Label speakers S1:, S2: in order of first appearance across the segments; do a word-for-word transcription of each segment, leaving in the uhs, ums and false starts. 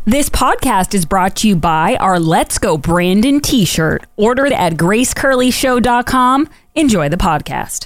S1: This podcast is brought to you by our Let's Go Brandon t-shirt. Ordered at grace curley show dot com. Enjoy the podcast.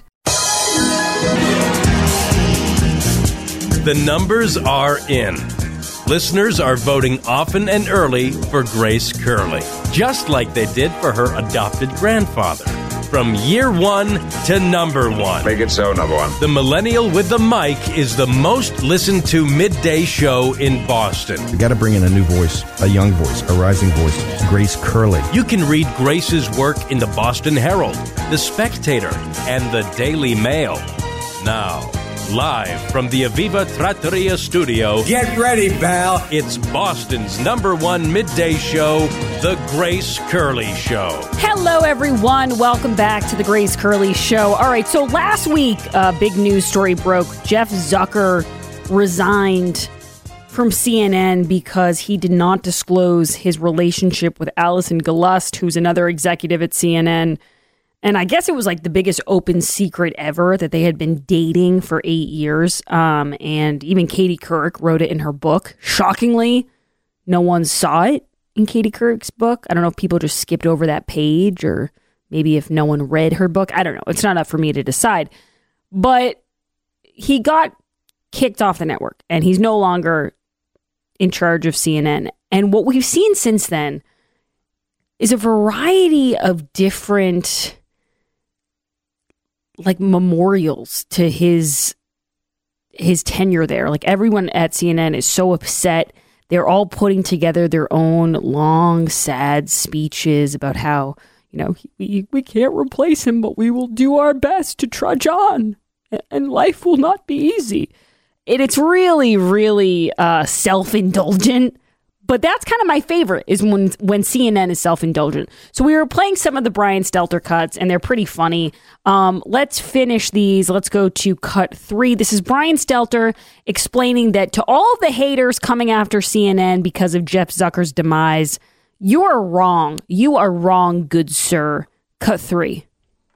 S2: The numbers are in. Listeners are voting often and early for Grace Curley, just like they did for her adopted grandfather. From year one to number one.
S3: Make it so, number one.
S2: The Millennial with the Mic is the most listened to midday show in Boston.
S4: We got to bring in a new voice, a young voice, a rising voice, Grace Curley.
S2: You can read Grace's work in the Boston Herald, The Spectator, and the Daily Mail. Now, live from the Aviva Trattoria studio.
S5: Get ready, pal.
S2: It's Boston's number one midday show, The Grace Curley Show.
S1: Hello, everyone. Welcome back to The Grace Curley Show. All right, so last week, a big news story broke. Jeff Zucker resigned from C N N because he did not disclose his relationship with Allison Gollust, who's another executive at C N N. And I guess it was like the biggest open secret ever that they had been dating for eight years. Um, and even Katie Couric wrote it in her book. Shockingly, no one saw it in Katie Couric's book. I don't know if people just skipped over that page or maybe if no one read her book. I don't know. It's not up for me to decide. But he got kicked off the network and he's no longer in charge of C N N. And what we've seen since then is a variety of different like memorials to his his tenure there. Like everyone at C N N is so upset. They're all putting together their own long, sad speeches about how, you know, we, we can't replace him, but we will do our best to trudge on and life will not be easy. And it's really, really uh, self-indulgent. But that's kind of my favorite is when when C N N is self-indulgent. So we were playing some of the Brian Stelter cuts, and they're pretty funny. Um, let's finish these. Let's go to cut three. This is Brian Stelter explaining that to all of the haters coming after C N N because of Jeff Zucker's demise, you are wrong. You are wrong, good sir. Cut three.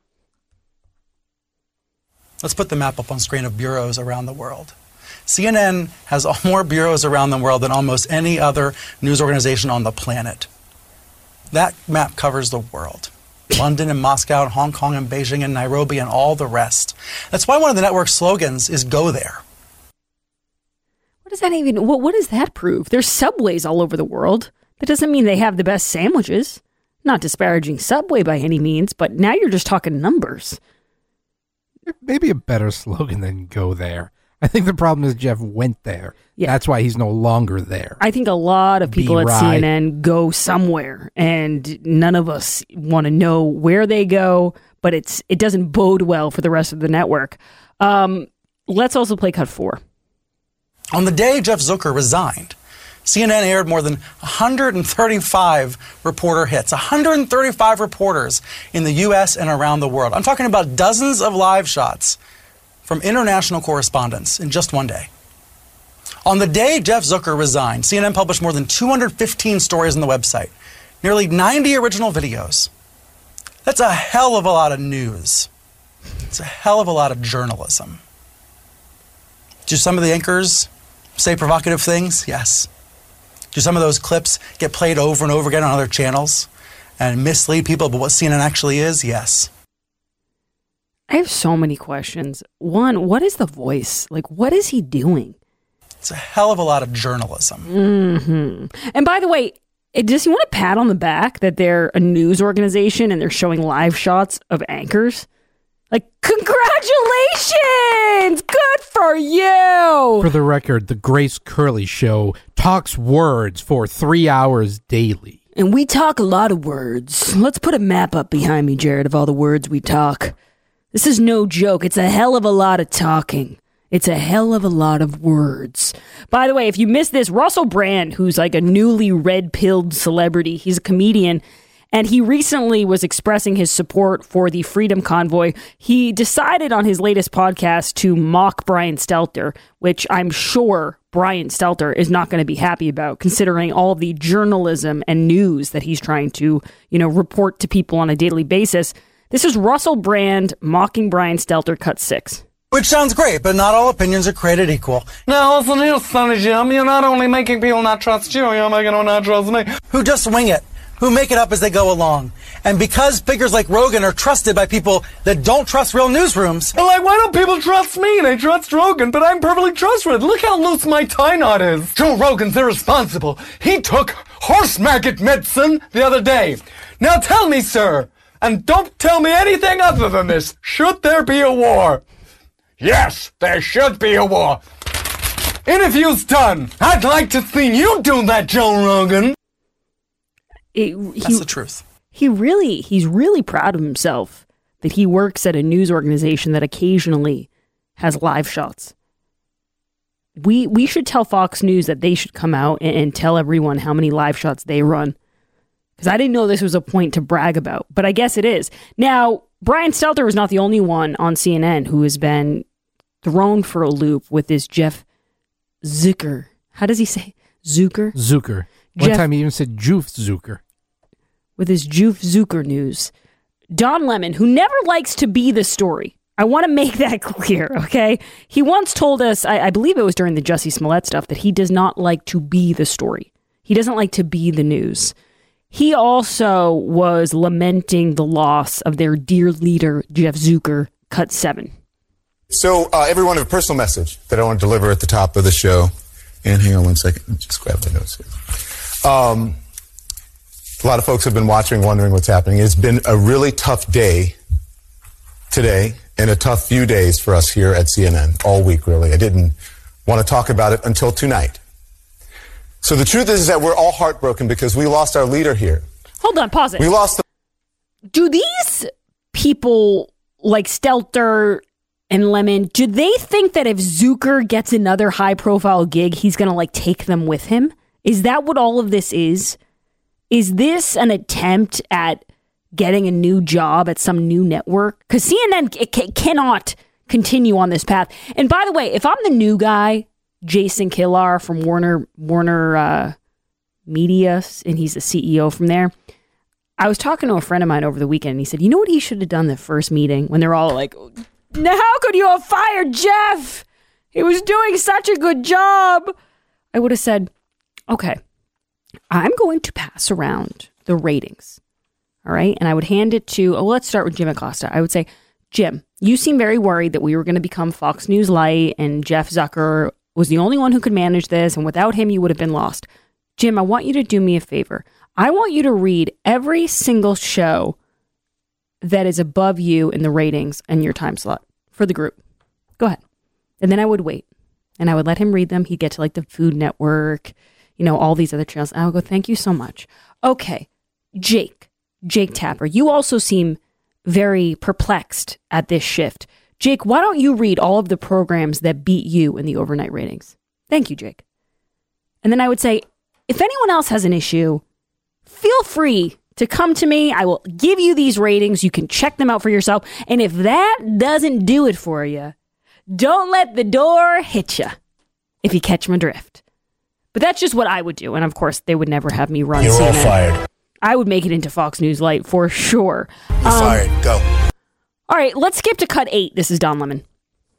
S6: Let's put the map up on screen of bureaus around the world. C N N has more bureaus around the world than almost any other news organization on the planet. That map covers the world. London and Moscow and Hong Kong and Beijing and Nairobi and all the rest. That's why one of the network's slogans is "Go there."
S1: What does that even, what, what does that prove? There's Subways all over the world. That doesn't mean they have the best sandwiches. Not disparaging Subway by any means, but now you're just talking numbers.
S4: Maybe a better slogan than "Go there." I think the problem is Jeff went there. Yeah. That's why he's no longer there.
S1: I think a lot of people
S4: Be
S1: at
S4: right.
S1: C N N go somewhere, and none of us want to know where they go, but it's it doesn't bode well for the rest of the network. Um, let's also play cut four.
S6: On the day Jeff Zucker resigned, C N N aired more than one hundred thirty-five reporter hits, one hundred thirty-five reporters in the U S and around the world. I'm talking about dozens of live shots from international correspondents in just one day. On the day Jeff Zucker resigned, C N N published more than two hundred fifteen stories on the website, nearly ninety original videos. That's a hell of a lot of news. It's a hell of a lot of journalism. Do some of the anchors say provocative things? Yes. Do some of those clips get played over and over again on other channels and mislead people about what C N N actually is? Yes.
S1: I have so many questions. One, what is the voice? Like, what is he doing?
S6: It's a hell of a lot of journalism.
S1: Mm-hmm. And by the way, it, does he want a pat on the back that they're a news organization and they're showing live shots of anchors? Like, congratulations! Good for you!
S4: For the record, the Grace Curley Show talks words for three hours daily.
S1: And we talk a lot of words. Let's put a map up behind me, Jared, of all the words we talk. This is no joke. It's a hell of a lot of talking. It's a hell of a lot of words. By the way, if you missed this, Russell Brand, who's like a newly red-pilled celebrity, he's a comedian, and he recently was expressing his support for the Freedom Convoy. He decided on his latest podcast to mock Brian Stelter, which I'm sure Brian Stelter is not going to be happy about, considering all the journalism and news that he's trying to, you know, report to people on a daily basis. This is Russell Brand mocking Brian Stelter, cut six.
S6: Which sounds great, but not all opinions are created equal.
S3: Now, listen here, Sonny Jim. You're not only making people not trust you, you're making them not trust me.
S6: Who just wing it, who make it up as they go along. And because figures like Rogan are trusted by people that don't trust real newsrooms...
S3: Well, like, why don't people trust me? They trust Rogan, but I'm perfectly trustworthy. Look how loose my tie knot is. Joe Rogan's irresponsible. He took horse maggot medicine the other day. Now tell me, sir, and don't tell me anything other than this, should there be a war? Yes, there should be a war. Interview's done. I'd like to see you do that, Joe Rogan.
S1: It, he,
S6: That's the truth.
S1: He really, he's really proud of himself that he works at a news organization that occasionally has live shots. We we should tell Fox News that they should come out and, and tell everyone how many live shots they run. Because I didn't know this was a point to brag about, but I guess it is. Now, Brian Stelter was not the only one on C N N who has been thrown for a loop with this Jeff Zucker. How does he say? Zucker?
S4: Zucker. One
S1: Jeff,
S4: time he even said Joof Zucker.
S1: With his Joof Zucker news. Don Lemon, who never likes to be the story. I want to make that clear, okay? He once told us, I, I believe it was during the Jussie Smollett stuff, that he does not like to be the story. He doesn't like to be the news. He also was lamenting the loss of their dear leader, Jeff Zucker, cut seven.
S5: So, uh, everyone, have a personal message that I want to deliver at the top of the show. And hang on one second. Let me just grab the notes here. Um, a lot of folks have been watching, wondering what's happening. It's been a really tough day today and a tough few days for us here at C N N, all week, really. I didn't want to talk about it until tonight. So the truth is, is that we're all heartbroken because we lost our leader here.
S1: Hold on, pause it.
S5: We lost the...
S1: Do these people like Stelter and Lemon, do they think that if Zucker gets another high-profile gig, he's going to, like, take them with him? Is that what all of this is? Is this an attempt at getting a new job at some new network? Because C N N it c- cannot continue on this path. And by the way, if I'm the new guy, Jason Kilar from Warner Warner uh, Media, and he's the C E O from there, I was talking to a friend of mine over the weekend, and he said, you know what he should have done the first meeting when they're all like... Now, how could you have fired Jeff? He was doing such a good job. I would have said, okay, I'm going to pass around the ratings. All right. And I would hand it to, oh, let's start with Jim Acosta. I would say, Jim, you seem very worried that we were going to become Fox News Light and Jeff Zucker was the only one who could manage this. And without him, you would have been lost. Jim, I want you to do me a favor. I want you to read every single show that is above you in the ratings and your time slot for the group. Go ahead. And then I would wait. And I would let him read them. He'd get to like the Food Network, you know, all these other channels. And I would go, thank you so much. Okay. Jake. Jake Tapper. You also seem very perplexed at this shift. Jake, why don't you read all of the programs that beat you in the overnight ratings? Thank you, Jake. And then I would say, if anyone else has an issue, feel free to come to me. I will give you these ratings. You can check them out for yourself. And if that doesn't do it for you, don't let the door hit you, if you catch my drift. But that's just what I would do. And of course, they would never have me run
S7: You're
S1: C N N.
S7: all fired.
S1: I would make it into Fox News Light for sure.
S7: You're
S1: Um,
S7: fired. Go.
S1: All right, let's skip to cut eight. This is Don Lemon.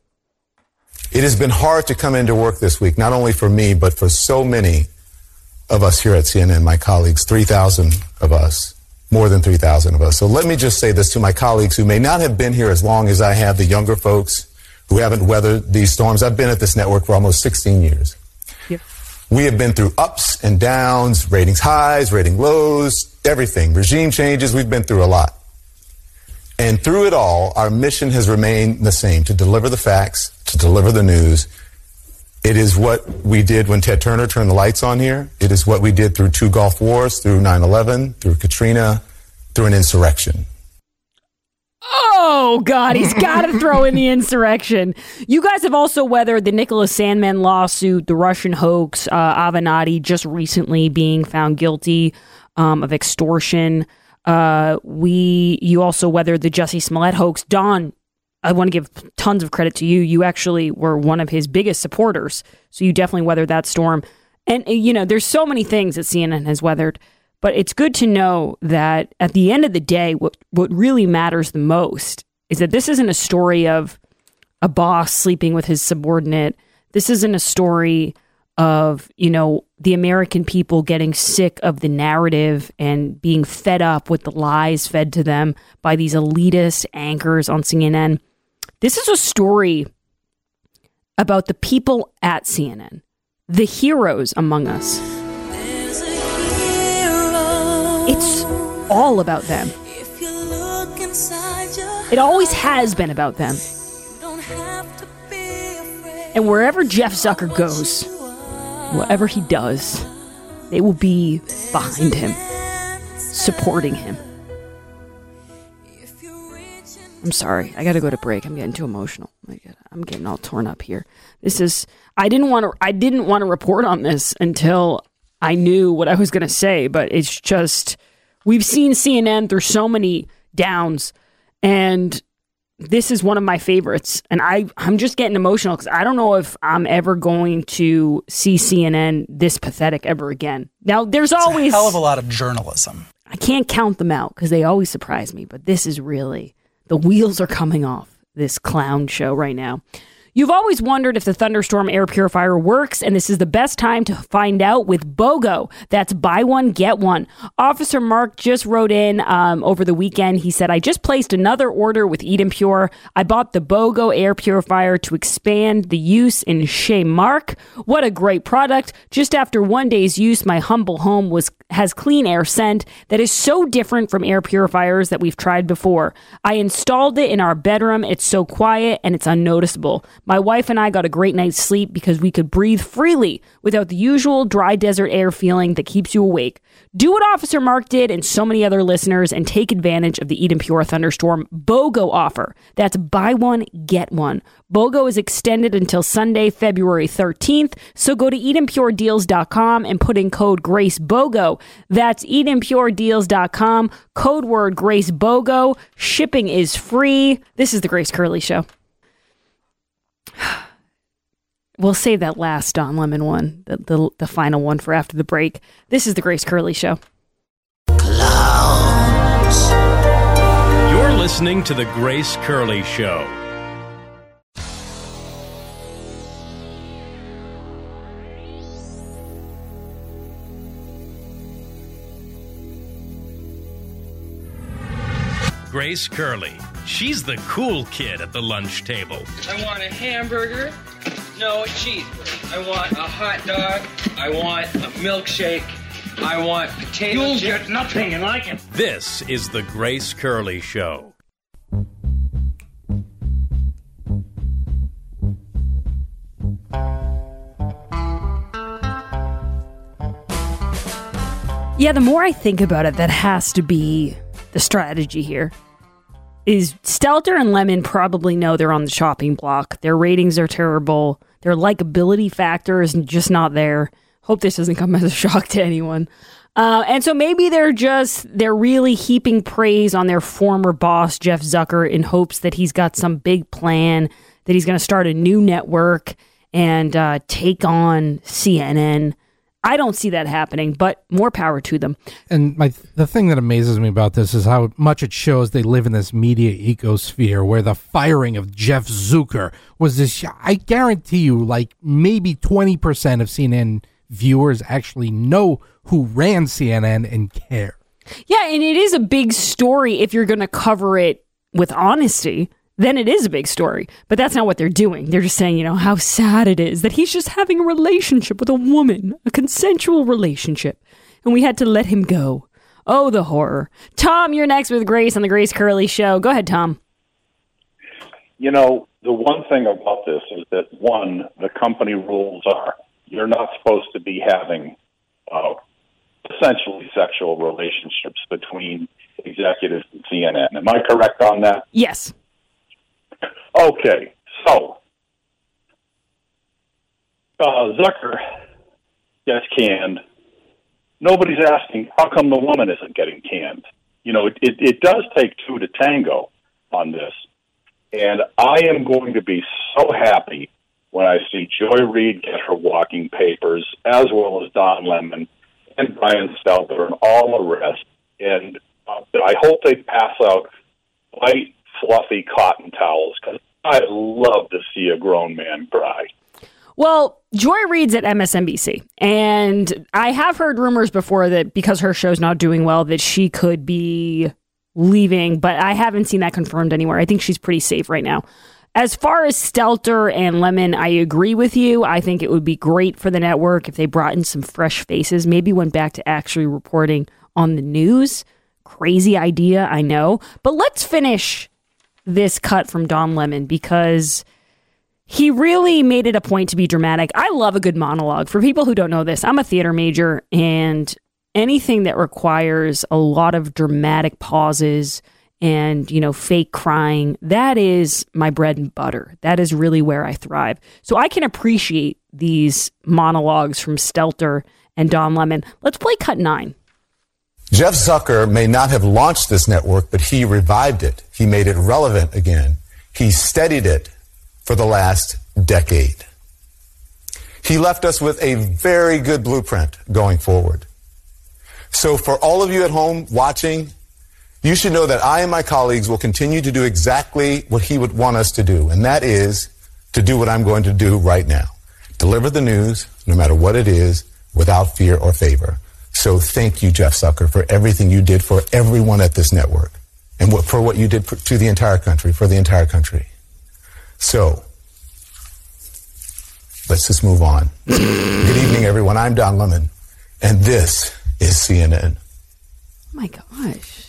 S5: It has been hard to come into work this week, not only for me, but for so many of us here at C N N, my colleagues, three thousand of us, more than three thousand of us. So let me just say this to my colleagues who may not have been here as long as I have, the younger folks who haven't weathered these storms. I've been at this network for almost sixteen years.
S1: Yep.
S5: We have been through ups and downs, ratings highs, rating lows, everything, regime changes. We've been through a lot. And through it all, our mission has remained the same, to deliver the facts, to deliver the news. It is what we did when Ted Turner turned the lights on here. It is what we did through two Gulf Wars, through nine eleven, through Katrina, through an insurrection.
S1: Oh, God, he's got to throw in the insurrection. You guys have also weathered the Nicholas Sandmann lawsuit, the Russian hoax, uh, Avenatti just recently being found guilty um, of extortion. Uh, we, you also weathered the Jussie Smollett hoax. Don, I want to give tons of credit to you. You actually were one of his biggest supporters, so you definitely weathered that storm. And, you know, there's so many things that C N N has weathered, but it's good to know that at the end of the day, what, what really matters the most is that this isn't a story of a boss sleeping with his subordinate. This isn't a story of, you know, the American people getting sick of the narrative and being fed up with the lies fed to them by these elitist anchors on C N N. This is a story about the people at C N N, the heroes among us. It's all about them. It always has been about them. And wherever Jeff Zucker goes, whatever he does, they will be behind him, supporting him. I'm sorry. I got to go to break. I'm getting too emotional. I'm getting all torn up here. This is. I didn't want to. I didn't want to report on this until I knew what I was going to say. But it's just we've seen C N N through so many downs, and this is one of my favorites. And I I'm just getting emotional because I don't know if I'm ever going to see C N N this pathetic ever again. Now there's
S6: it's
S1: always
S6: a hell of a lot of journalism.
S1: I can't count them out because they always surprise me. But this is really. The wheels are coming off this clown show right now. You've always wondered if the Thunderstorm air purifier works, and this is the best time to find out with BOGO. That's buy one, get one. Officer Mark just wrote in um, over the weekend. He said, I just placed another order with Eden Pure. I bought the BOGO air purifier to expand the use in Chez Mark. What a great product. Just after one day's use, my humble home was has clean air scent that is so different from air purifiers that we've tried before. I installed it in our bedroom. It's so quiet and it's unnoticeable. My wife and I got a great night's sleep because we could breathe freely without the usual dry desert air feeling that keeps you awake. Do what Officer Mark did and so many other listeners and take advantage of the Eden Pure Thunderstorm BOGO offer. That's buy one, get one. BOGO is extended until Sunday, February thirteenth, so go to eden pure deals dot com and put in code GRACEBOGO. That's eden pure deals dot com, code word GRACEBOGO. Shipping is free. This is the Grace Curley Show. We'll save that last Don Lemon one, the, the, the final one, for after the break. This is the Grace Curley Show.
S2: Clowns. You're listening to the Grace Curley Show. Grace Curley. She's the cool kid at the lunch table.
S7: I want a hamburger. No, a cheeseburger. I want a hot dog. I want a milkshake. I want potato
S8: You'll
S7: chips.
S8: get nothing like it.
S2: This is the Grace Curley Show.
S1: Yeah, the more I think about it, that has to be the strategy here. Is Stelter and Lemon probably know they're on the chopping block. Their ratings are terrible. Their likability factor is just not there. Hope this doesn't come as a shock to anyone. Uh, and so maybe they're just, they're really heaping praise on their former boss, Jeff Zucker, in hopes that he's got some big plan, that he's going to start a new network and uh, take on C N N. I don't see that happening, but more power to them.
S4: And my the thing that amazes me about this is how much it shows they live in this media ecosphere where the firing of Jeff Zucker was this, I guarantee you, like maybe twenty percent of C N N viewers actually know who ran C N N and care.
S1: Yeah, and it is a big story if you're going to cover it with honesty. Then it is a big story. But that's not what they're doing. They're just saying, you know, how sad it is that he's just having a relationship with a woman, a consensual relationship, and we had to let him go. Oh, the horror. Tom, you're next with Grace on the Grace Curley Show. Go ahead, Tom.
S9: You know, the one thing about this is that, one, the company rules are you're not supposed to be having uh, essentially sexual relationships between executives and C N N. Am I correct on that?
S1: Yes.
S9: Okay, so uh, Zucker gets canned. Nobody's asking how come the woman isn't getting canned. You know, it, it, it does take two to tango on this. And I am going to be so happy when I see Joy Reid get her walking papers, as well as Don Lemon and Brian Stelter and all the rest. And uh, I hope they pass out light, fluffy cotton towels, because I love to see a grown man cry.
S1: Well, Joy Reid's at M S N B C, and I have heard rumors before that because her show's not doing well, that she could be leaving, but I haven't seen that confirmed anywhere. I think she's pretty safe right now. As far as Stelter and Lemon, I agree with you. I think it would be great for the network if they brought in some fresh faces, maybe went back to actually reporting on the news. Crazy idea, I know. But let's finish this cut from Don Lemon because he really made it a point to be dramatic. I love a good monologue. For people who don't know this, I'm a theater major, and anything that requires a lot of dramatic pauses and, you know, fake crying, that is my bread and butter. That is really where I thrive. So I can appreciate these monologues from Stelter and Don Lemon. Let's play cut nine.
S5: Jeff Zucker may not have launched this network, but he revived it. He made it relevant again. He steadied it for the last decade. He left us with a very good blueprint going forward. So for all of you at home watching, you should know that I and my colleagues will continue to do exactly what he would want us to do, and that is to do what I'm going to do right now. Deliver the news, no matter what it is, without fear or favor. So thank you, Jeff Zucker, for everything you did for everyone at this network, and what, for what you did for, to the entire country, for the entire country. So, let's just move on. Good evening, everyone. I'm Don Lemon, and this is C N N.
S1: Oh my gosh.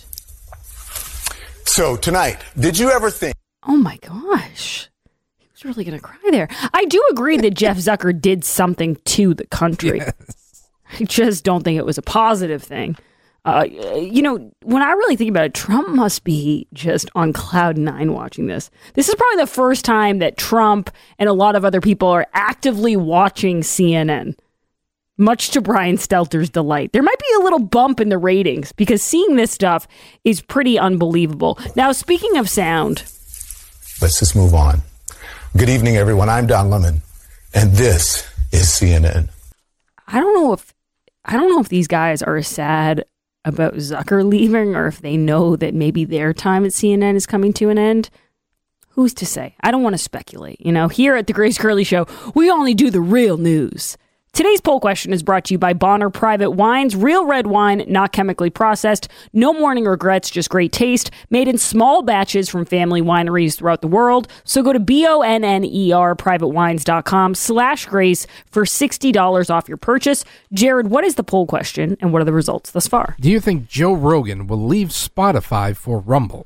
S5: So tonight, did you ever think...
S1: Oh my gosh. He was really going to cry there. I do agree that Jeff Zucker did something to the country. Yes. I just don't think it was a positive thing. Uh, you know, when I really think about it, Trump must be just on cloud nine watching this. This is probably the first time that Trump and a lot of other people are actively watching C N N. Much to Brian Stelter's delight. There might be a little bump in the ratings because seeing this stuff is pretty unbelievable. Now, speaking of sound.
S5: Let's just move on. Good evening, everyone. I'm Don Lemon, and this is C N N.
S1: I don't know if I don't know if these guys are sad about Zucker leaving or if they know that maybe their time at C N N is coming to an end. Who's to say? I don't want to speculate. You know, here at the Grace Curley Show, we only do the real news. Today's poll question is brought to you by Bonner Private Wines. Real red wine, not chemically processed. No morning regrets, just great taste. Made in small batches from family wineries throughout the world. So go to B-O-N-N-E-R privatewines.com slash grace for sixty dollars off your purchase. Jared, what is the poll question and what are the results thus far?
S4: Do you think Joe Rogan will leave Spotify for Rumble?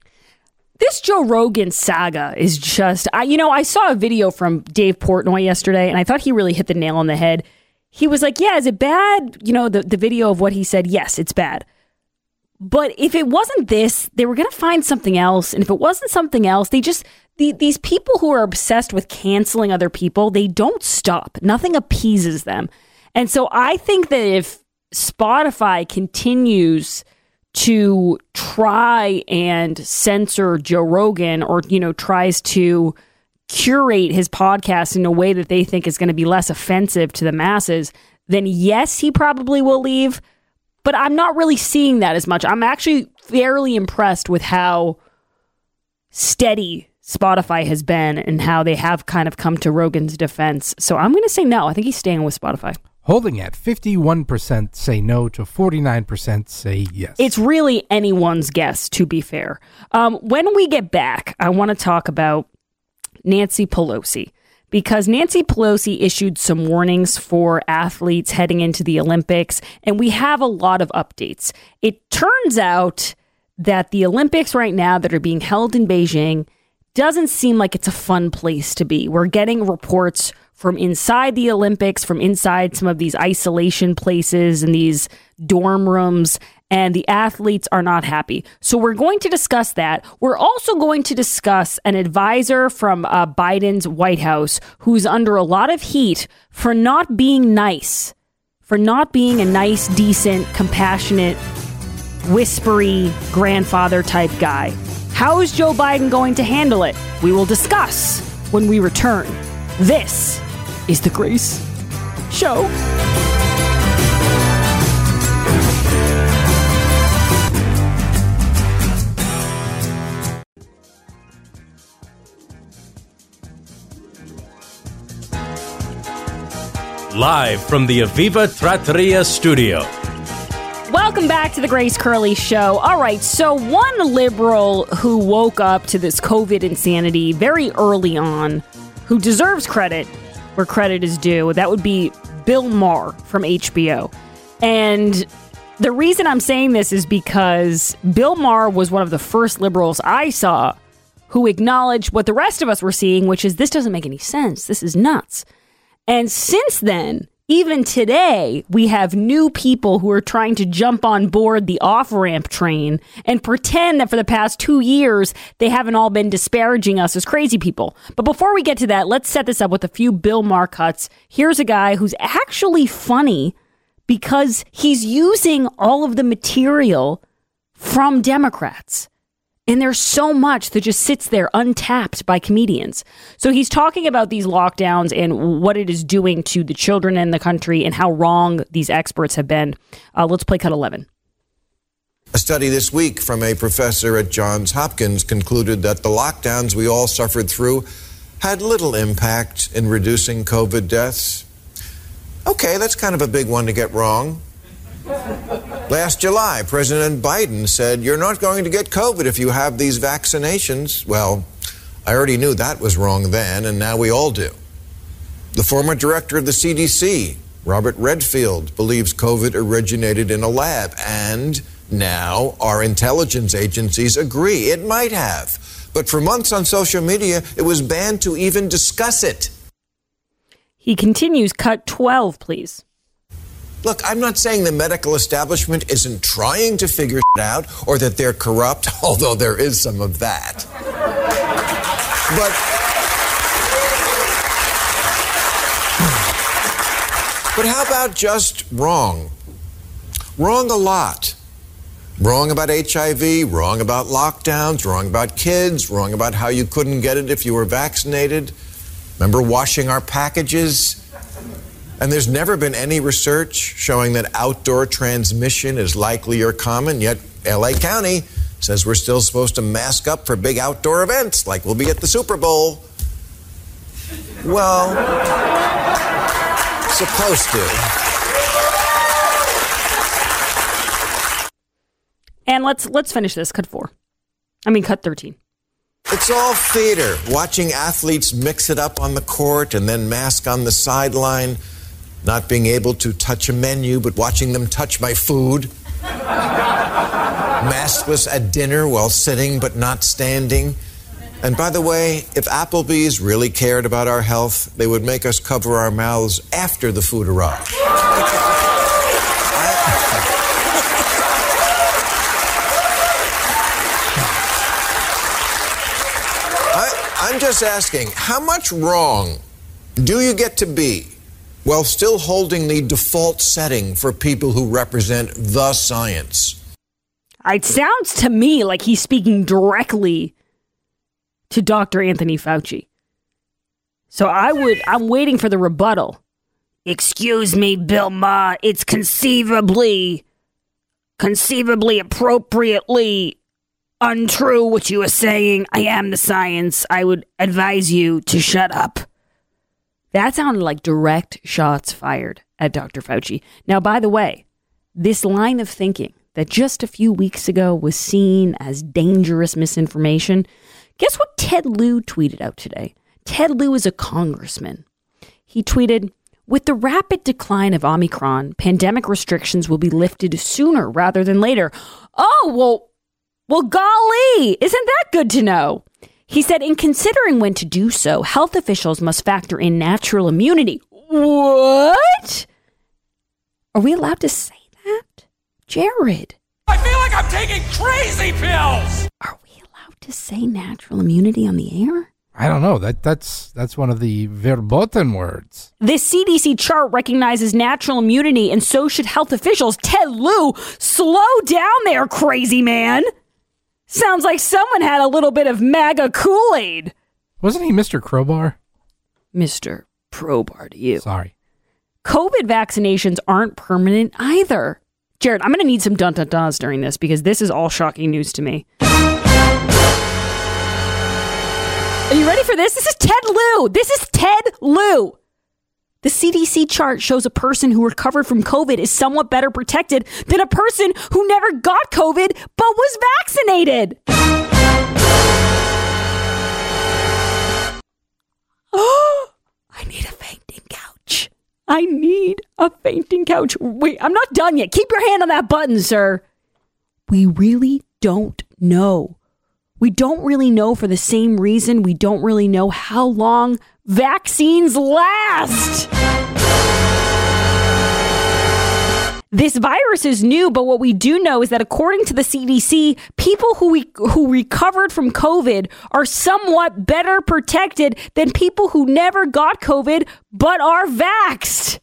S1: This Joe Rogan saga is just, I, you know, I saw a video from Dave Portnoy yesterday, and I thought he really hit the nail on the head. He was like, yeah, is it bad? You know, the, the video of what he said, yes, it's bad. But if it wasn't this, they were going to find something else. And if it wasn't something else, they just, the, these people who are obsessed with canceling other people, they don't stop. Nothing appeases them. And so I think that if Spotify continues to try and censor Joe Rogan or, you know, tries to curate his podcast in a way that they think is going to be less offensive to the masses, then yes, he probably will leave. But I'm not really seeing that as much. I'm actually fairly impressed with how steady Spotify has been and how they have kind of come to Rogan's defense. So I'm going to say no. I think he's staying with Spotify.
S4: Holding at fifty-one percent say no to forty-nine percent say yes.
S1: It's really anyone's guess, to be fair. Um, when we get back, I want to talk about Nancy Pelosi, because Nancy Pelosi issued some warnings for athletes heading into the Olympics, and we have a lot of updates. It turns out that the Olympics right now that are being held in Beijing doesn't seem like it's a fun place to be. We're getting reports from inside the Olympics, from inside some of these isolation places and these dorm rooms, and the athletes are not happy. So we're going to discuss that. We're also going to discuss an advisor from uh, Biden's White House who's under a lot of heat for not being nice, for not being a nice, decent, compassionate, whispery grandfather type guy. How is Joe Biden going to handle it? We will discuss when we return. This is The Grace Show.
S2: live from the Aviva Trattoria studio.
S1: Welcome back to the Grace Curley Show. All right, so one liberal who woke up to this COVID insanity very early on, who deserves credit where credit is due, that would be Bill Maher from H B O. And the reason I'm saying this is because Bill Maher was one of the first liberals I saw who acknowledged what the rest of us were seeing, which is this doesn't make any sense. This is nuts. And since then, even today, we have new people who are trying to jump on board the off-ramp train and pretend that for the past two years, they haven't all been disparaging us as crazy people. But before we get to that, let's set this up with a few Bill Maher cuts. Here's a guy who's actually funny because he's using all of the material from Democrats. And there's so much that just sits there untapped by comedians. So he's talking about these lockdowns and what it is doing to the children in the country and how wrong these experts have been. Uh, let's play cut eleven.
S8: A study this week from a professor at Johns Hopkins concluded that the lockdowns we all suffered through had little impact in reducing COVID deaths. Okay, that's kind of a big one to get wrong. Last July, President Biden said, you're not going to get COVID if you have these vaccinations. Well, I already knew that was wrong then, and now we all do. The former director of the C D C, Robert Redfield, believes COVID originated in a lab, and now our intelligence agencies agree it might have. But for months on social media, it was banned to even discuss it.
S1: He continues, cut twelve, please.
S8: Look, I'm not saying the medical establishment isn't trying to figure it out or that they're corrupt, although there is some of that. But, but how about just wrong? Wrong a lot. Wrong about H I V, wrong about lockdowns, wrong about kids, wrong about how you couldn't get it if you were vaccinated. Remember washing our packages? And there's never been any research showing that outdoor transmission is likely or common, yet L A County says we're still supposed to mask up for big outdoor events, like we'll be at the Super Bowl. Well, supposed to.
S1: And let's let's finish this, cut four. I mean, cut thirteen.
S8: It's all theater, watching athletes mix it up on the court and then mask on the sideline. Not being able to touch a menu, but watching them touch my food. Maskless at dinner while sitting but not standing. And by the way, if Applebee's really cared about our health, they would make us cover our mouths after the food arrived. I, I'm just asking, how much wrong do you get to be while still holding the default setting for people who represent the science?
S1: It sounds to me like he's speaking directly to Doctor Anthony Fauci. So I would, I'm waiting for the rebuttal. Excuse me, Bill Maher, it's conceivably, conceivably appropriately untrue what you are saying. I am the science. I would advise you to shut up. That sounded like direct shots fired at Doctor Fauci. Now, by the way, this line of thinking that just a few weeks ago was seen as dangerous misinformation, guess what Ted Lieu tweeted out today? Ted Lieu is a congressman. He tweeted, with the rapid decline of Omicron, pandemic restrictions will be lifted sooner rather than later. Oh, well, well, golly, isn't that good to know? He said, in considering when to do so, health officials must factor in natural immunity. What? Are we allowed to say that? Jared.
S10: I feel like I'm taking crazy pills.
S1: Are we allowed to say natural immunity on the air?
S4: I don't know. That that's that's one of the verboten words.
S1: This C D C chart recognizes natural immunity, and so should health officials. Ted Lieu, slow down there, crazy man. Sounds like someone had a little bit of MAGA Kool-Aid.
S4: Wasn't he Mister Crowbar?
S1: Mister Crowbar to you.
S4: Sorry.
S1: COVID vaccinations aren't permanent either. Jared, I'm going to need some dun-dun-duns during this because this is all shocking news to me. Are you ready for this? This is Ted Lieu. This is Ted Lieu. The C D C chart shows a person who recovered from COVID is somewhat better protected than a person who never got COVID but was vaccinated. Oh, I need a fainting couch. I need a fainting couch. Wait, I'm not done yet. Keep your hand on that button, sir. We really don't know. We don't really know for the same reason we don't really know how long vaccines last. This virus is new, but what we do know is that according to the C D C, people who we, who recovered from COVID are somewhat better protected than people who never got COVID but are vaxxed.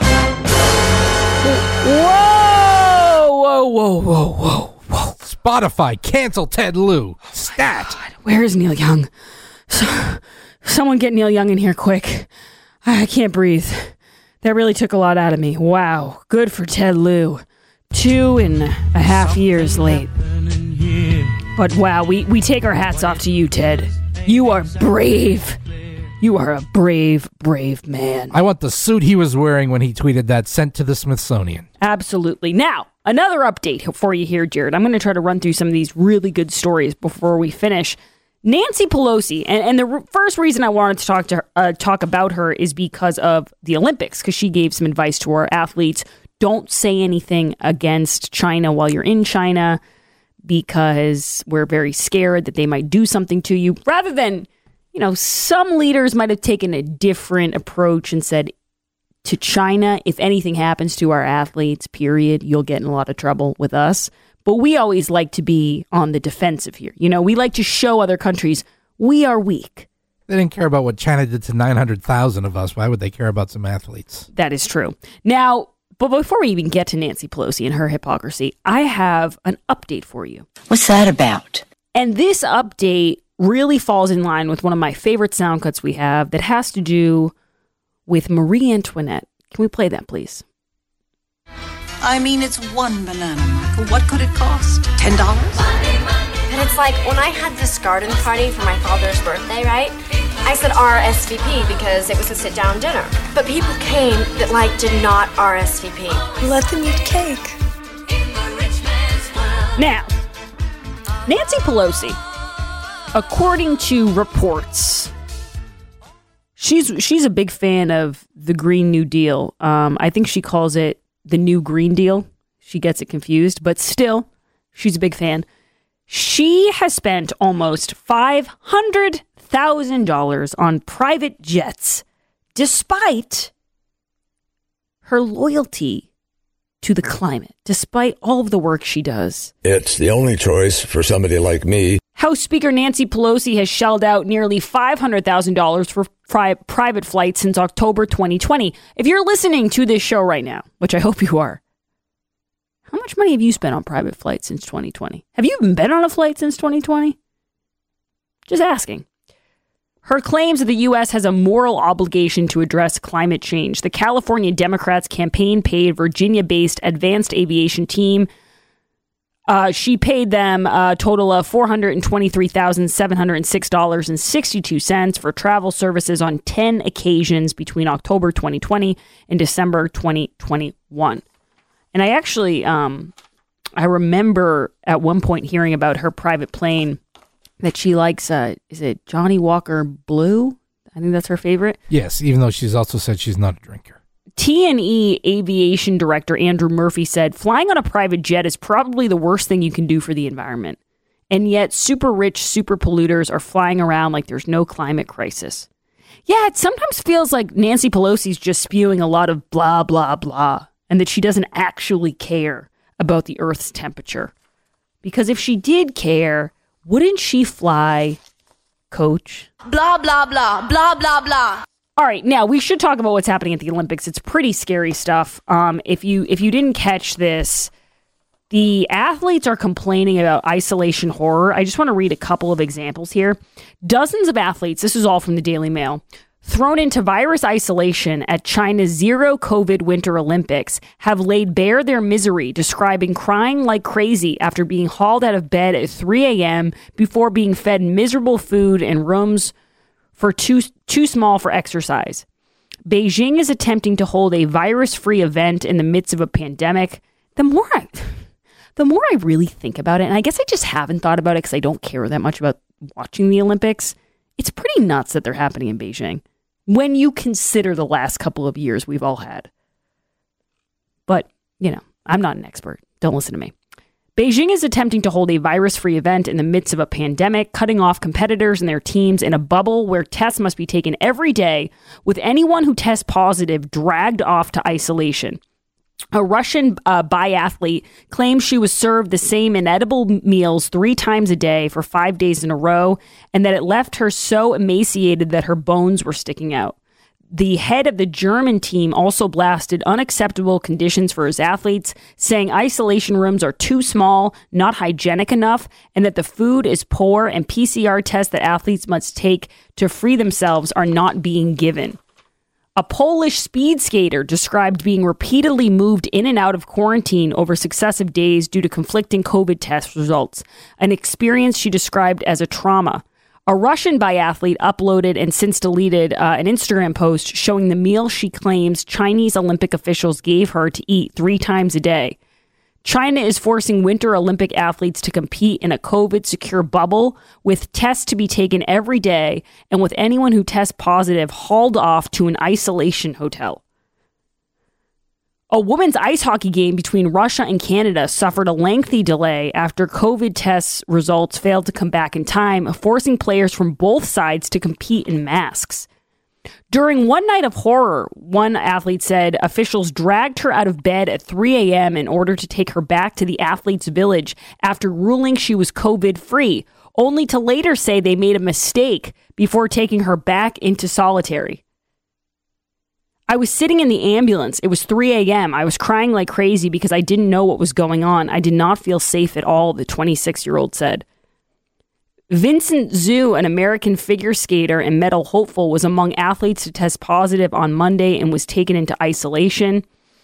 S1: Whoa, whoa, whoa, whoa, whoa, whoa.
S4: Spotify, cancel Ted Lieu. Stat.
S1: Oh God, where is Neil Young? So, someone get Neil Young in here quick. I can't breathe. That really took a lot out of me. Wow. Good for Ted Lieu. Two and a half years late. But wow, we, we take our hats off to you, Ted. You are brave. You are a brave, brave man.
S4: I want the suit he was wearing when he tweeted that sent to the Smithsonian.
S1: Absolutely. Now, another update for you here, Jared. I'm going to try to run through some of these really good stories before we finish. Nancy Pelosi, and, and the re- first reason I wanted to talk to her, uh, talk about her is because of the Olympics, because she gave some advice to our athletes. Don't say anything against China while you're in China, because we're very scared that they might do something to you. Rather than, you know, some leaders might have taken a different approach and said to China, if anything happens to our athletes, period, you'll get in a lot of trouble with us. But we always like to be on the defensive here. You know, we like to show other countries we are weak.
S4: They didn't care about what China did to nine hundred thousand of us. Why would they care about some athletes?
S1: That is true. Now, but before we even get to Nancy Pelosi and her hypocrisy, I have an update for you.
S11: What's that about?
S1: And this update really falls in line with one of my favorite sound cuts we have that has to do with Marie Antoinette. Can we play that, please?
S11: I mean, it's one banana, Michael. What could it cost? Ten dollars?
S12: But it's like when I had this garden party for my father's birthday, right? I said R S V P because it was a sit-down dinner. But people came that, like, did not R S V P.
S11: Let them eat cake.
S1: Now, Nancy Pelosi, according to reports, she's she's a big fan of the Green New Deal. Um, I think she calls it the New Green Deal. She gets it confused, but still, she's a big fan. She has spent almost five hundred thousand dollars on private jets, despite her loyalty to the climate, despite all of the work she does.
S13: It's the only choice for somebody like me.
S1: House Speaker Nancy Pelosi has shelled out nearly five hundred thousand dollars for pri- private flights since October twenty twenty. If you're listening to this show right now, which I hope you are, how much money have you spent on private flights since twenty twenty? Have you even been on a flight since twenty twenty? Just asking. Her claims that the U S has a moral obligation to address climate change. The California Democrats campaign paid Virginia-based Advanced Aviation Team Uh, she paid them a total of four hundred twenty-three thousand seven hundred six dollars and sixty-two cents for travel services on ten occasions between October twenty twenty and December twenty twenty-one. And I actually, um, I remember at one point hearing about her private plane that she likes, uh, is it Johnny Walker Blue? I think that's her favorite.
S4: Yes, even though she's also said she's not a drinker.
S1: T and E Aviation Director Andrew Murphy said, flying on a private jet is probably the worst thing you can do for the environment. And yet super rich super polluters are flying around like there's no climate crisis. Yeah, it sometimes feels like Nancy Pelosi's just spewing a lot of blah, blah, blah, and that she doesn't actually care about the Earth's temperature. Because if she did care, wouldn't she fly, Coach?
S12: Blah, blah, blah, blah, blah, blah.
S1: All right, now we should talk about what's happening at the Olympics. It's pretty scary stuff. Um, if you if you didn't catch this, the athletes are complaining about isolation horror. I just want to read a couple of examples here. Dozens of athletes, this is all from the Daily Mail, thrown into virus isolation at China's zero COVID Winter Olympics have laid bare their misery, describing crying like crazy after being hauled out of bed at three a.m. before being fed miserable food in rooms for too too small for exercise. Beijing is attempting to hold a virus-free event in the midst of a pandemic. The more I, the more I really think about it, and I guess I just haven't thought about it because I don't care that much about watching the Olympics, it's pretty nuts that they're happening in Beijing when you consider the last couple of years we've all had. But, you know, I'm not an expert. Don't listen to me. Beijing is attempting to hold a virus-free event in the midst of a pandemic, cutting off competitors and their teams in a bubble where tests must be taken every day, with anyone who tests positive dragged off to isolation. A Russian uh, biathlete claims she was served the same inedible meals three times a day for five days in a row, and that it left her so emaciated that her bones were sticking out. The head of the German team also blasted unacceptable conditions for his athletes, saying isolation rooms are too small, not hygienic enough, and that the food is poor and P C R tests that athletes must take to free themselves are not being given. A Polish speed skater described being repeatedly moved in and out of quarantine over successive days due to conflicting COVID test results, an experience she described as a trauma. A Russian biathlete uploaded and since deleted uh, an Instagram post showing the meal she claims Chinese Olympic officials gave her to eat three times a day. China is forcing Winter Olympic athletes to compete in a COVID-secure bubble with tests to be taken every day and with anyone who tests positive hauled off to an isolation hotel. A women's ice hockey game between Russia and Canada suffered a lengthy delay after COVID test results failed to come back in time, forcing players from both sides to compete in masks. During one night of horror, one athlete said officials dragged her out of bed at three a.m. in order to take her back to the athletes' village after ruling she was COVID-free, only to later say they made a mistake before taking her back into solitary. I was sitting in the ambulance. It was three a.m. I was crying like crazy because I didn't know what was going on. I did not feel safe at all, the twenty-six-year-old said. Vincent Zhu, an American figure skater and medal hopeful, was among athletes to test positive on Monday and was taken into isolation.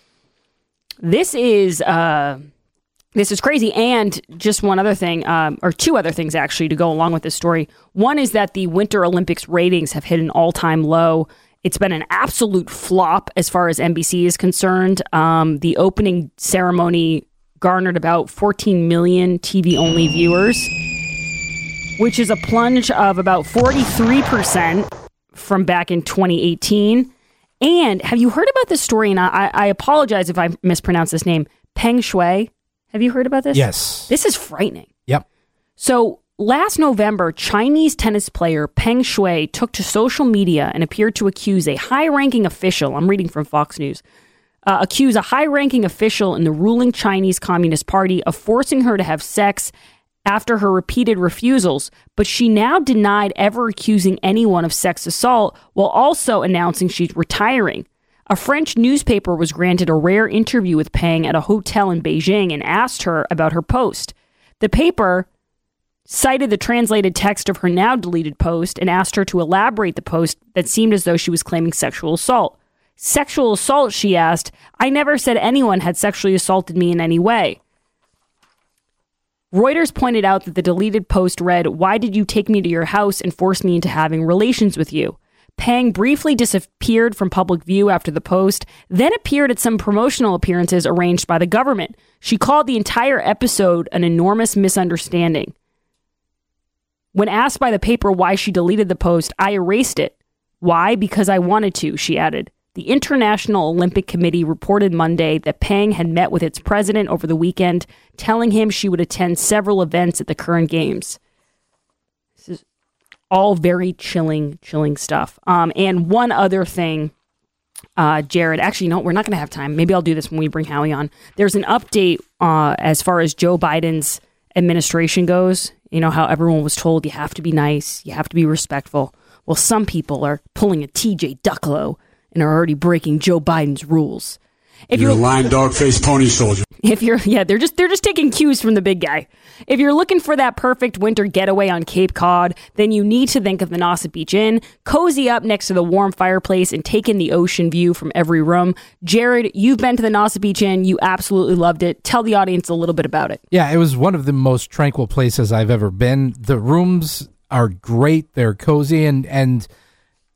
S1: This is uh, this is crazy. And just one other thing, um, or two other things actually, to go along with this story. One is that the Winter Olympics ratings have hit an all-time low. It's been an absolute flop as far as N B C is concerned. Um, the opening ceremony garnered about fourteen million T V-only viewers, which is a plunge of about forty-three percent from back in twenty eighteen. And have you heard about this story? And I, I apologize if I mispronounce this name. Peng Shuai. Have you heard about this?
S4: Yes.
S1: This is frightening.
S4: Yep.
S1: So last November, Chinese tennis player Peng Shuai took to social media and appeared to accuse a high-ranking official, I'm reading from Fox News, uh, accuse a high-ranking official in the ruling Chinese Communist Party of forcing her to have sex after her repeated refusals, but she now denied ever accusing anyone of sex assault while also announcing she's retiring. A French newspaper was granted a rare interview with Peng at a hotel in Beijing and asked her about her post. The paper cited the translated text of her now deleted post and asked her to elaborate the post that seemed as though she was claiming sexual assault. Sexual assault, she asked. I never said anyone had sexually assaulted me in any way. Reuters pointed out that the deleted post read, "Why did you take me to your house and force me into having relations with you?" Peng briefly disappeared from public view after the post, then appeared at some promotional appearances arranged by the government. She called the entire episode an enormous misunderstanding. When asked by the paper why she deleted the post, I erased it. Why? Because I wanted to, she added. The International Olympic Committee reported Monday that Peng had met with its president over the weekend, telling him she would attend several events at the current games. This is all very chilling, chilling stuff. Um, and one other thing, uh, Jared, actually, no, we're not going to have time. Maybe I'll do this when we bring Howie on. There's an update uh, as far as Joe Biden's administration goes. You know how everyone was told you have to be nice, you have to be respectful. Well, some people are pulling a T J Ducklo and are already breaking Joe Biden's rules. If
S14: you're,
S1: you're
S14: a lying dog-faced pony soldier.
S1: If you're, yeah, they're just they're just taking cues from the big guy. If you're looking for that perfect winter getaway on Cape Cod, then you need to think of the Nauset Beach Inn. Cozy up next to the warm fireplace and take in the ocean view from every room. Jared, you've been to the Nauset Beach Inn. You absolutely loved it. Tell the audience a little bit about it.
S4: Yeah, it was one of the most tranquil places I've ever been. The rooms are great. They're cozy and and.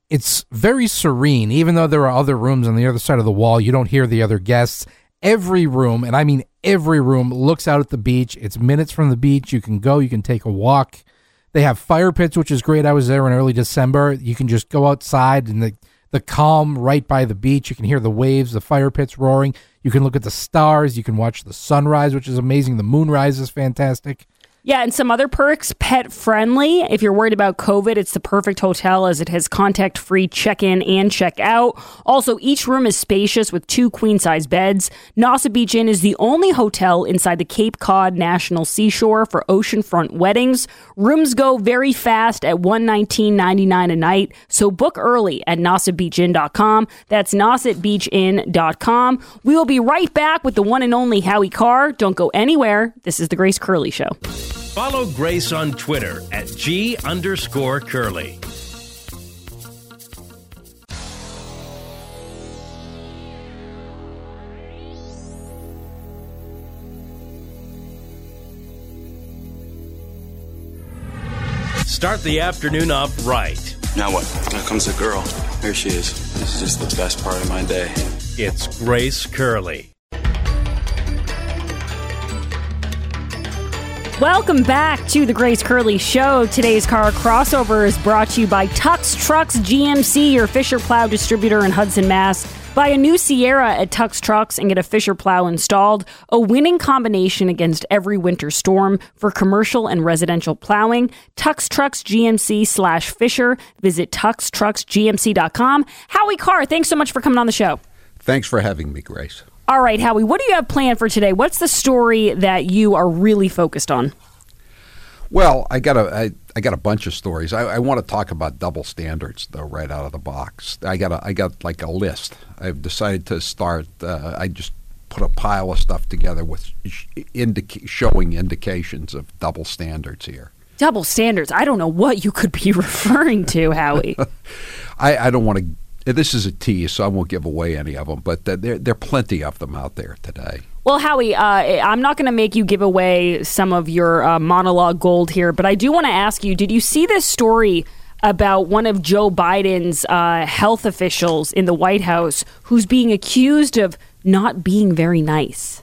S4: It's very serene. Even though there are other rooms on the other side of the wall, you don't hear the other guests. Every room, and I mean every room, looks out at the beach. It's minutes from the beach. You can go, you can take a walk. They have fire pits, which is great. I was there in early December. You can just go outside and the, the calm right by the beach. You can hear the waves, the fire pits roaring. You can look at the stars. You can watch the sunrise, which is amazing. The moonrise is fantastic.
S1: Yeah, and some other perks, pet friendly. If you're worried about COVID, it's the perfect hotel as it has contact-free check-in and check-out. Also, each room is spacious with two queen-size beds. Nauset Beach Inn is the only hotel inside the Cape Cod National Seashore for oceanfront weddings. Rooms go very fast at one hundred nineteen dollars and ninety-nine cents a night, so book early at nauset beach inn dot com. That's nauset beach inn dot com. We will be right back with the one and only Howie Carr. Don't go anywhere. This is The Grace Curley Show.
S2: Follow Grace on Twitter at G underscore Curly. Start the afternoon off right.
S15: Now what? Now comes the girl. Here she is. This is just the best part of my day.
S2: It's Grace Curley.
S1: Welcome back to the Grace Curley Show. Today's car crossover is brought to you by Tux Trucks G M C, your Fisher Plow distributor in Hudson, Mass. Buy a new Sierra at Tux Trucks and get a Fisher Plow installed. A winning combination against every winter storm for commercial and residential plowing. Tux Trucks G M C slash Fisher. Visit tux trucks g m c dot com. Howie Carr, thanks so much for coming on the show.
S16: Thanks for having me, Grace.
S1: All right, Howie, what do you have planned for today? What's the story that you are really focused on?
S16: Well, I got a I, I got a bunch of stories. I, I want to talk about double standards, though, right out of the box. I got a, I got like a list. I've decided to start. Uh, I just put a pile of stuff together with sh- indica- showing indications of double standards here.
S1: Double standards. I don't know what you could be referring to, Howie.
S16: I, I don't want to. This is a tease, so I won't give away any of them, but there, there are plenty of them out there today.
S1: Well, Howie, uh, I'm not going to make you give away some of your uh, monologue gold here, but I do want to ask you, did you see this story about one of Joe Biden's uh, health officials in the White House who's being accused of not being very nice?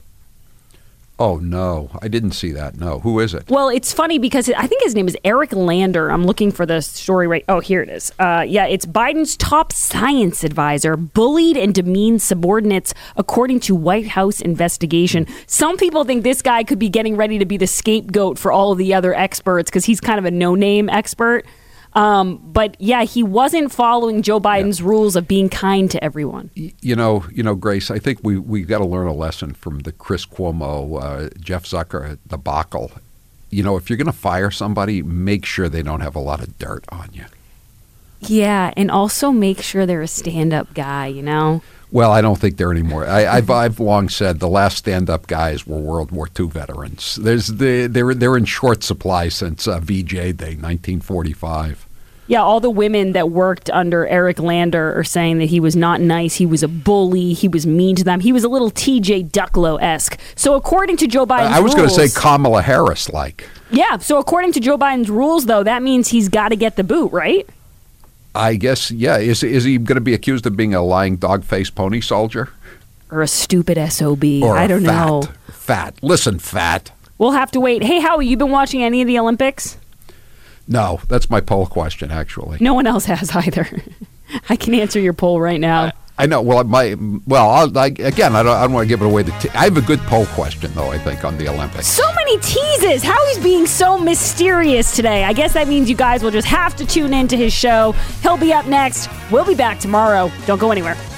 S16: Oh, no. I didn't see that. No. Who is it?
S1: Well, it's funny because I think his name is Eric Lander. I'm looking for the story right. Oh, here it is. Uh, yeah, it's Biden's top science advisor bullied and demeaned subordinates, according to White House investigation. Some people think this guy could be getting ready to be the scapegoat for all of the other experts because he's kind of a no-name expert. Um, but yeah, he wasn't following Joe Biden's yeah. rules of being kind to everyone.
S16: You know, you know, Grace, I think we we got to learn a lesson from the Chris Cuomo, uh, Jeff Zucker debacle. You know, if you're going to fire somebody, make sure they don't have a lot of dirt on you.
S1: Yeah, and also make sure they're a stand-up guy, you know?
S16: Well, I don't think they're anymore. I, I've I've long said the last stand-up guys were World War Two veterans. There's the they're they're in short supply since uh, V J Day, nineteen forty-five.
S1: Yeah, all the women that worked under Eric Lander are saying that he was not nice. He was a bully. He was mean to them. He was a little T J Ducklo-esque. So according to Joe Biden's rules...
S16: I was going to say Kamala Harris-like.
S1: Yeah, so according to Joe Biden's rules, though, that means he's got to get the boot, right?
S16: I guess, yeah. Is is he going to be accused of being a lying dog-faced pony soldier?
S1: Or a stupid S O B.
S16: Or
S1: I don't
S16: fat,
S1: know.
S16: Fat. Listen, fat.
S1: We'll have to wait. Hey, Howie, you been watching any of the Olympics?
S16: No, that's my poll question, actually.
S1: No one else has either. I can answer your poll right now.
S16: I, I know. Well, my well, I'll, I, again, I don't, I don't want to give it away. The t- I have a good poll question, though, I think, on the Olympics.
S1: So many teases. Howie's being so mysterious today. I guess that means you guys will just have to tune in to his show. He'll be up next. We'll be back tomorrow. Don't go anywhere.